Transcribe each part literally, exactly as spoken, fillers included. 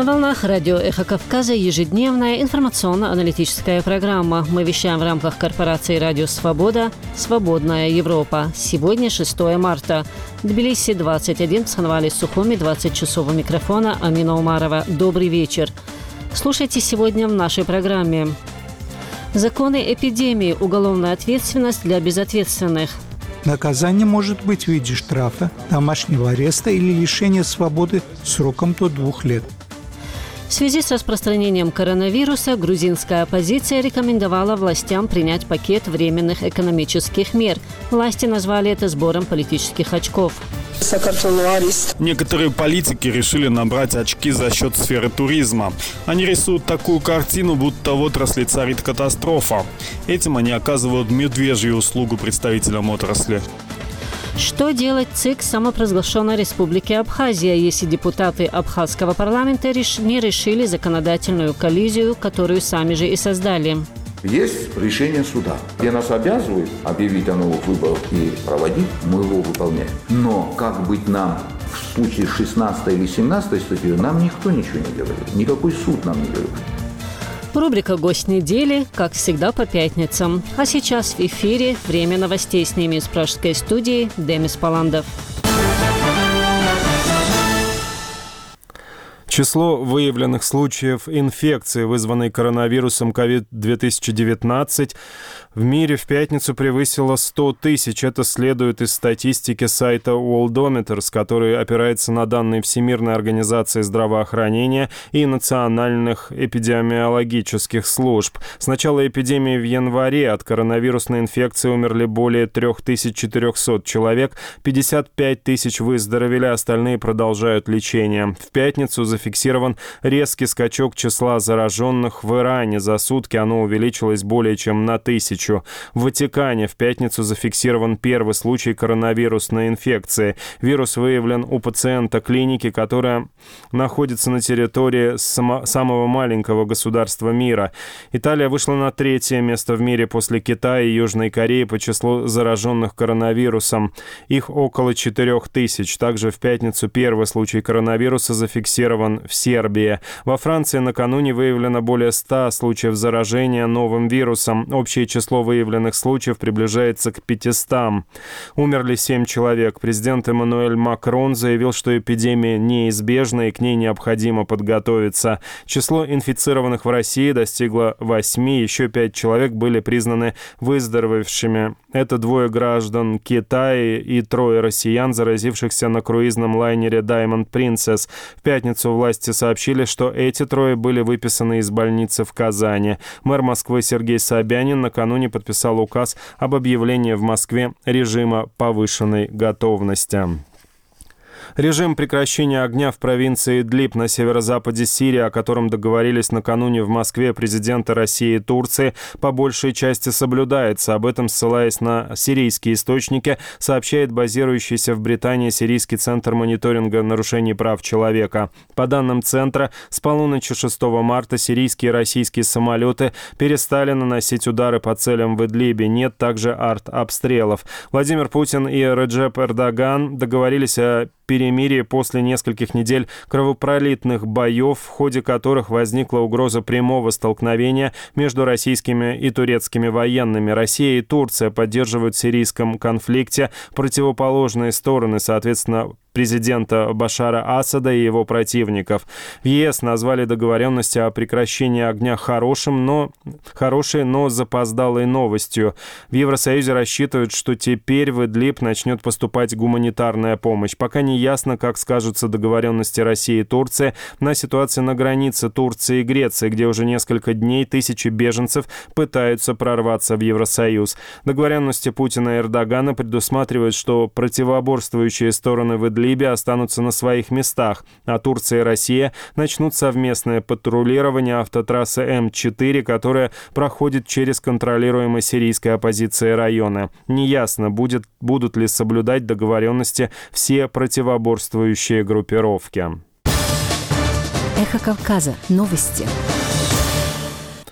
На волнах радио «Эхо Кавказа» ежедневная информационно-аналитическая программа. Мы вещаем в рамках корпорации «Радио Свобода» «Свободная Европа». Сегодня шестое марта. Тбилиси двадцать один, в Сханвале Сухуми двадцать часов у микрофона Амина Умарова. Добрый вечер. Слушайте сегодня в нашей программе. Законы эпидемии. Уголовная ответственность для безответственных. Наказание может быть в виде штрафа, домашнего ареста или лишения свободы сроком до двух лет. В связи с распространением коронавируса грузинская оппозиция рекомендовала властям принять пакет временных экономических мер. Власти назвали это сбором политических очков. Некоторые политики решили набрать очки за счет сферы туризма. Они рисуют такую картину, будто в отрасли царит катастрофа. Этим они оказывают медвежью услугу представителям отрасли. Что делать ЦИК самопровозглашенной республики Абхазия, если депутаты абхазского парламента не решили законодательную коллизию, которую сами же и создали? Есть решение суда, где нас обязывают объявить о новых выборах и проводить, мы его выполняем. Но как быть нам в случае с шестнадцатой или семнадцатой статьей, нам никто ничего не говорил, никакой суд нам не говорил. Рубрика «Гость недели», как всегда, по пятницам. А сейчас в эфире время новостей. С ними из пражской студии Демис Паландов. Число выявленных случаев инфекции, вызванной коронавирусом ковид две тысячи девятнадцать, в мире в пятницу превысило сто тысяч. Это следует из статистики сайта Worldometers, который опирается на данные Всемирной организации здравоохранения и национальных эпидемиологических служб. С начала эпидемии в январе от коронавирусной инфекции умерли более три тысячи четыреста человек, пятьдесят пять тысяч выздоровели, остальные продолжают лечение. В пятницу за зафиксирован резкий скачок числа зараженных в Иране. За сутки оно увеличилось более чем на тысячу. В Ватикане в пятницу зафиксирован первый случай коронавирусной инфекции. Вирус выявлен у пациента клиники, которая находится на территории само- самого маленького государства мира. Италия вышла на третье место в мире после Китая и Южной Кореи по числу зараженных коронавирусом. Их около четырех тысяч. Также в пятницу первый случай коронавируса зафиксирован в Сербии. Во Франции накануне выявлено более ста случаев заражения новым вирусом. Общее число выявленных случаев приближается к пятистам. Умерли семь человек. Президент Эммануэль Макрон заявил, что эпидемия неизбежна и к ней необходимо подготовиться. Число инфицированных в России достигло восьми. Еще пять человек были признаны выздоровевшими. Это двое граждан Китая и трое россиян, заразившихся на круизном лайнере Diamond Princess. В пятницу власти сообщили, что эти трое были выписаны из больницы в Казани. Мэр Москвы Сергей Собянин накануне подписал указ об объявлении в Москве режима повышенной готовности. Режим прекращения огня в провинции Идлиб на северо-западе Сирии, о котором договорились накануне в Москве президенты России и Турции, по большей части соблюдается. Об этом, ссылаясь на сирийские источники, сообщает базирующийся в Британии Сирийский центр мониторинга нарушений прав человека. По данным центра, с полуночи шестого марта сирийские и российские самолеты перестали наносить удары по целям в Идлибе. Нет также арт-обстрелов. Владимир Путин и Реджеп Эрдоган договорились о перемирие после нескольких недель кровопролитных боев, в ходе которых возникла угроза прямого столкновения между российскими и турецкими военными. Россия и Турция поддерживают в сирийском конфликте противоположные стороны, соответственно, президента Башара Асада и его противников. В ЕС назвали договоренности о прекращении огня хорошим, но, хорошей, но запоздалой новостью. В Евросоюзе рассчитывают, что теперь в Идлиб начнет поступать гуманитарная помощь. Пока не ясно, как скажутся договоренности России и Турции на ситуации на границе Турции и Греции, где уже несколько дней тысячи беженцев пытаются прорваться в Евросоюз. Договоренности Путина и Эрдогана предусматривают, что противоборствующие стороны в Идлибе Либия останутся на своих местах, а Турция и Россия начнут совместное патрулирование автотрассы Эм четыре, которая проходит через контролируемые сирийской оппозицией районы. Неясно, будет, будут ли соблюдать договоренности все противоборствующие группировки. Эхо Кавказа. Новости.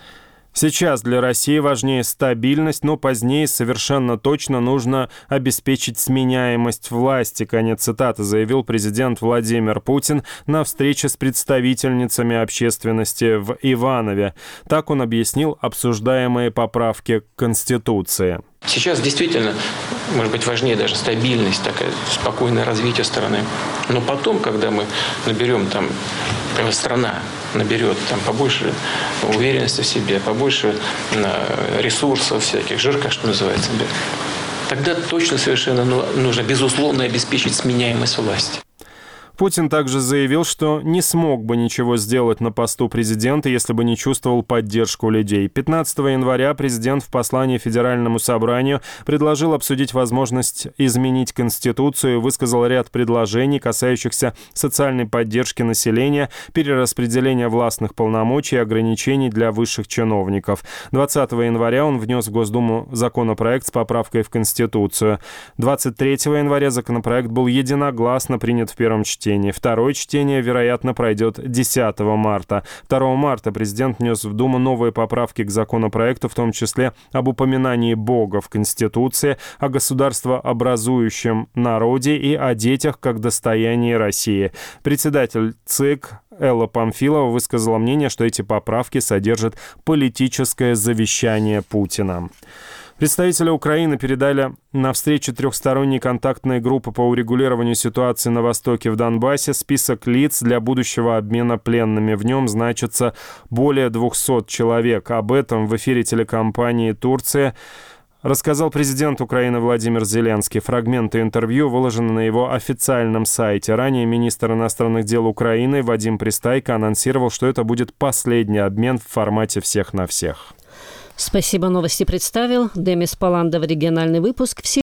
Сейчас для России важнее стабильность, но позднее совершенно точно нужно обеспечить сменяемость власти. Конец цитаты, заявил президент Владимир Путин на встрече с представительницами общественности в Иванове. Так он объяснил обсуждаемые поправки к Конституции. Сейчас действительно, может быть, важнее даже стабильность, такое спокойное развитие страны. Но потом, когда мы наберем там, страна наберет там побольше уверенности в себе, побольше ресурсов всяких, жирка, что называется, тогда точно совершенно нужно, безусловно, обеспечить сменяемость власти. Путин также заявил, что не смог бы ничего сделать на посту президента, если бы не чувствовал поддержку людей. пятнадцатого января президент в послании Федеральному собранию предложил обсудить возможность изменить Конституцию и высказал ряд предложений, касающихся социальной поддержки населения, перераспределения властных полномочий и ограничений для высших чиновников. двадцатого января он внес в Госдуму законопроект с поправкой в Конституцию. двадцать третьего января законопроект был единогласно принят в первом чтении. Второе чтение, вероятно, пройдет десятого марта. второго марта президент внес в Думу новые поправки к законопроекту, в том числе об упоминании Бога в Конституции, о государствообразующем народе и о детях как достоянии России. Председатель ЦИК Элла Памфилова высказала мнение, что эти поправки содержат политическое завещание Путина. Представители Украины передали на встрече трехсторонней контактной группы по урегулированию ситуации на Востоке в Донбассе список лиц для будущего обмена пленными. В нем значится более двухсот человек. Об этом в эфире телекомпании «Турция» рассказал президент Украины Владимир Зеленский. Фрагменты интервью выложены на его официальном сайте. Ранее министр иностранных дел Украины Вадим Пристайко анонсировал, что это будет последний обмен в формате всех на всех. Спасибо, новости представил Демис Паландов, региональный выпуск.